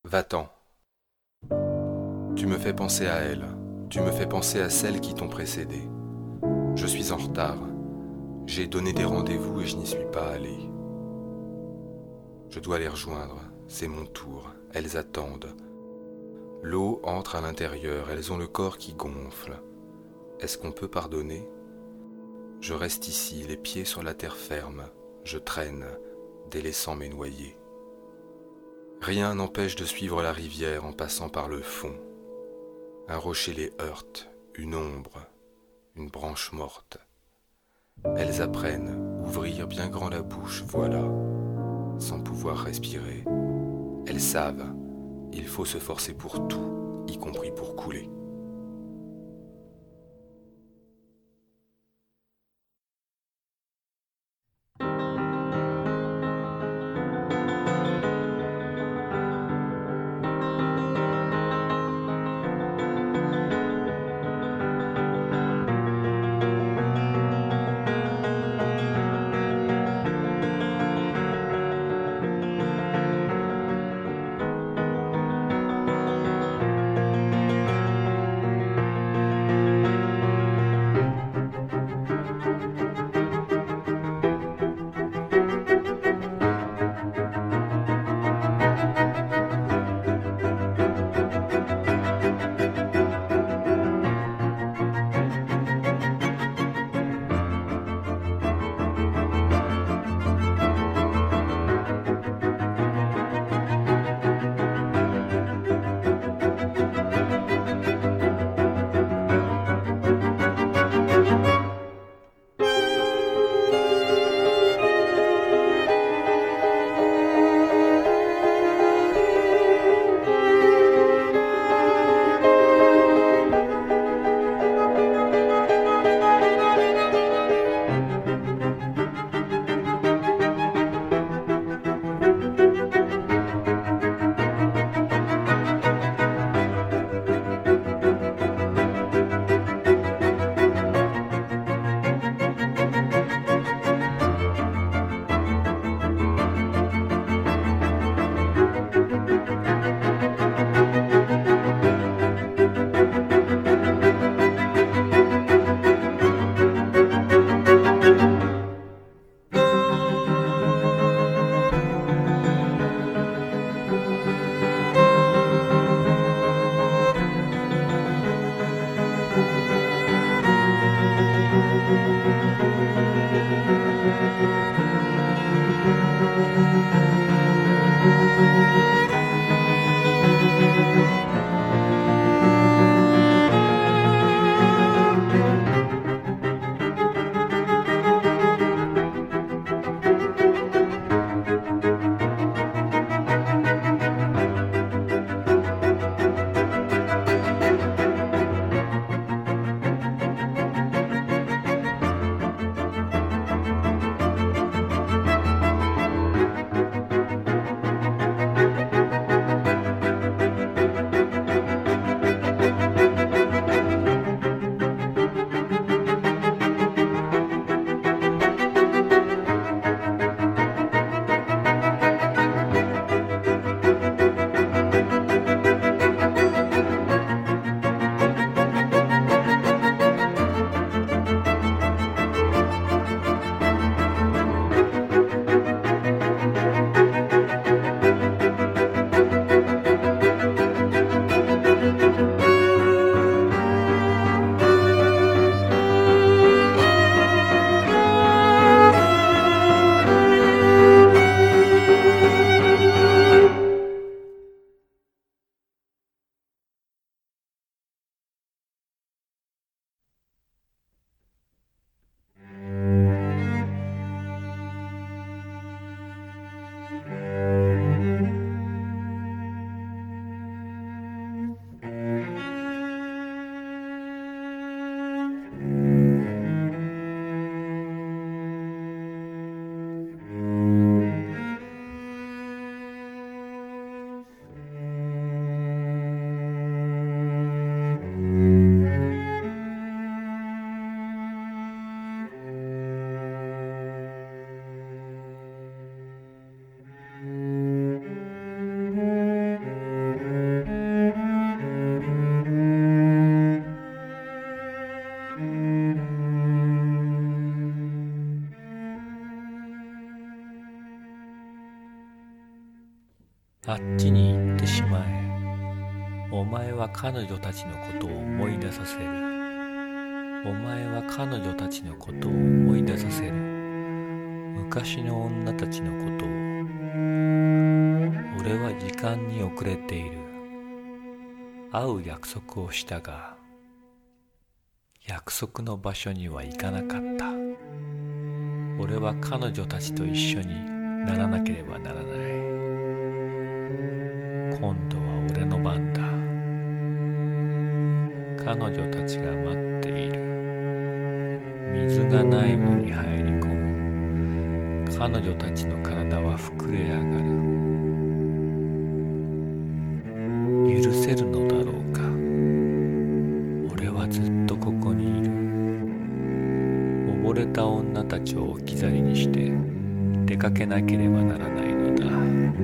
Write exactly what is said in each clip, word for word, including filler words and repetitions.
Va-t'en. Tu me fais penser à elle, tu me fais penser à celles qui t'ont précédé. Je suis en retard. J'ai donné des rendez-vous et je n'y suis pas allé. Je dois les rejoindre, c'est mon tour, elles attendent. L'eau entre à l'intérieur, elles ont le corps qui gonfle. Est-ce qu'on peut pardonner ? Je reste ici, les pieds sur la terre ferme, je traîne, délaissant mes noyés. Rien n'empêche de suivre la rivière en passant par le fond. Un rocher les heurte, une ombre, une branche morte. Elles apprennent, ouvrir bien grand la bouche, voilà, sans pouvoir respirer. Elles savent, il faut se forcer pour tout, y compris pour couler. あっちに行ってしまえ。お前は彼女たちのことを思い出させる。お前は彼女たちのことを思い出させる。昔の女たちのことを。俺は時間に遅れている。会う約束をしたが、約束の場所には行かなかった。俺は彼女たちと一緒にならなければならない。今度は俺の番だ。彼女たちが待っている。水がないのに入り込む。彼女たちの体は膨れ上がる。許せるのだろうか。俺はずっとここにいる。溺れた女たちを置き去りにして出かけなければならないのだ。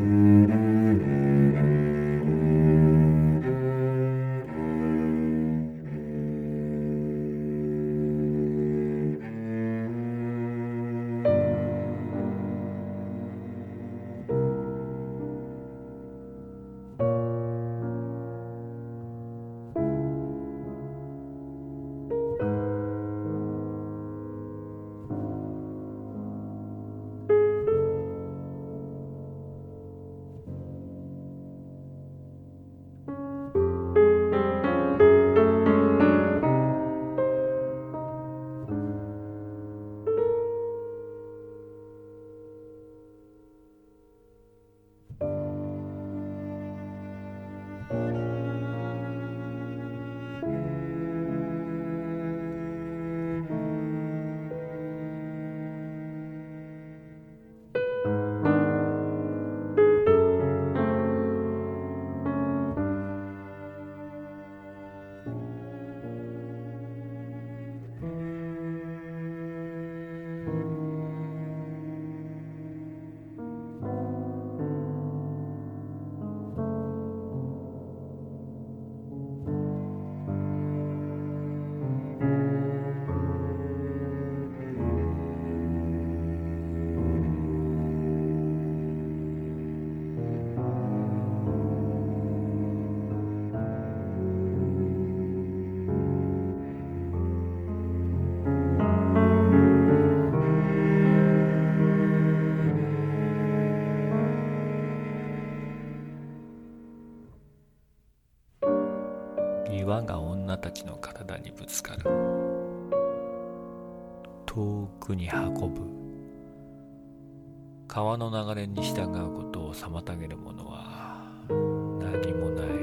岩が女たちの体にぶつかる。遠くに運ぶ。川の流れに従うことを妨げるものは何もない。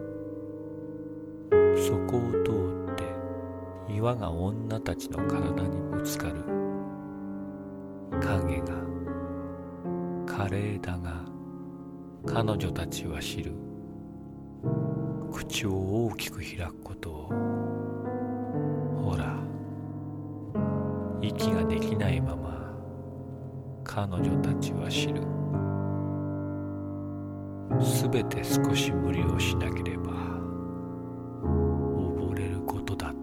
そこを通って岩が女たちの体にぶつかる。影が華麗だが彼女たちは知る。口を大きく開くことを。ほら、息ができないまま彼女たちは知る。すべて少し無理をしなければ溺れることだって。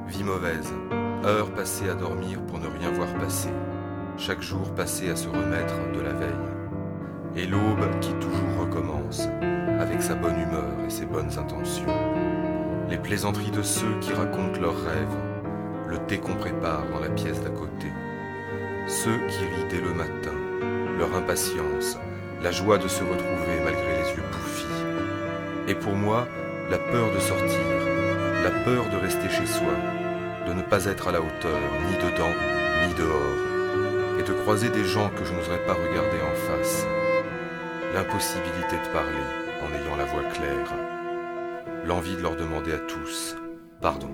Vie mauvaise, heures passées à dormir pour ne rien voir passer, chaque jour passé à se remettre de la veille. Et l'aube qui toujours recommence, avec sa bonne humeur et ses bonnes intentions. Les plaisanteries de ceux qui racontent leurs rêves, le thé qu'on prépare dans la pièce d'à côté. Ceux qui rient dès le matin, leur impatience, la joie de se retrouver malgré les yeux bouffis. Et pour moi, la peur de sortir, la peur de rester chez soi, de ne pas être à la hauteur, ni dedans, ni dehors, et de croiser des gens que je n'oserais pas regarder en face. L'impossibilité de parler en ayant la voix claire, l'envie de leur demander à tous pardon.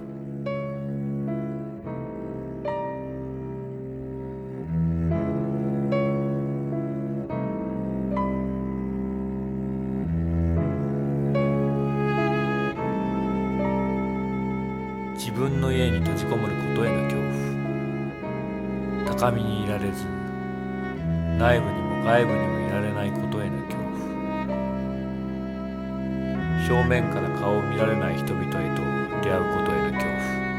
自分の家に閉じこもることへの恐怖、高みにいられず内部にも外部にもいられないことへの恐怖、正面から顔を見られない人々へと出会うことへの恐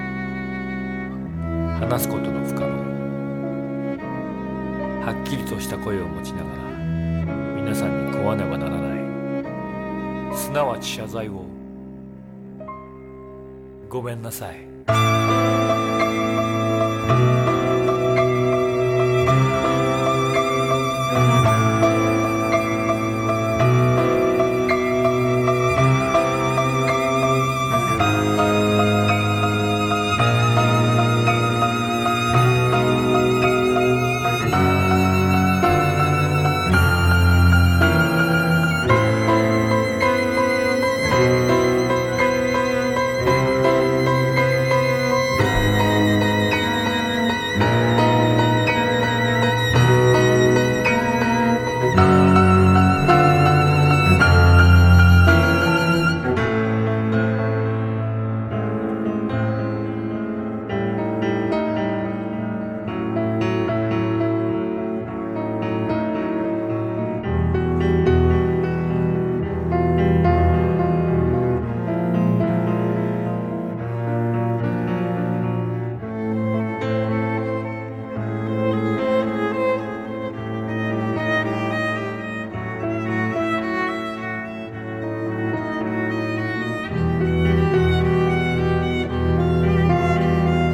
怖、話すことの不可能、はっきりとした声を持ちながら皆さんに請わねばならない、すなわち謝罪を。ごめんなさい。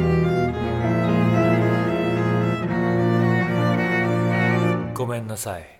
ごめんなさい。